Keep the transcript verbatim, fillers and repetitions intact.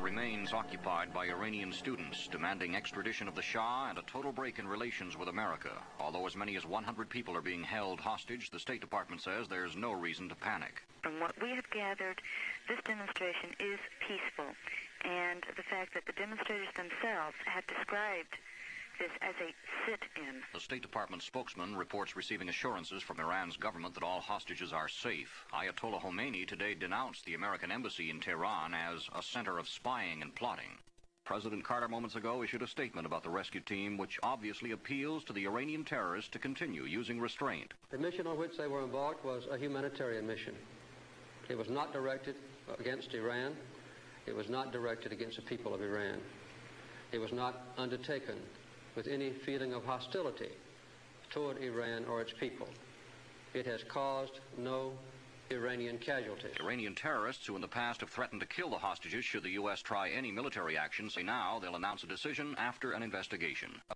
remains occupied by Iranian students demanding extradition of the Shah and a total break in relations with America. Although as many as one hundred people are being held hostage, the State Department says there's no reason to panic. From what we have gathered, this demonstration is peaceful, and the fact that the demonstrators themselves have described this as a sit-in. The State Department spokesman reports receiving assurances from Iran's government that all hostages are safe. Ayatollah Khomeini today denounced the American embassy in Tehran as a center of spying and plotting. President Carter moments ago issued a statement about the rescue team, which obviously appeals to the Iranian terrorists to continue using restraint. The mission on which they were embarked was a humanitarian mission. It was not directed against Iran. It was not directed against the people of Iran. It was not undertaken with any feeling of hostility toward Iran or its people. It has caused no Iranian casualties. Iranian terrorists who in the past have threatened to kill the hostages should the U S try any military action say now they'll announce a decision after an investigation.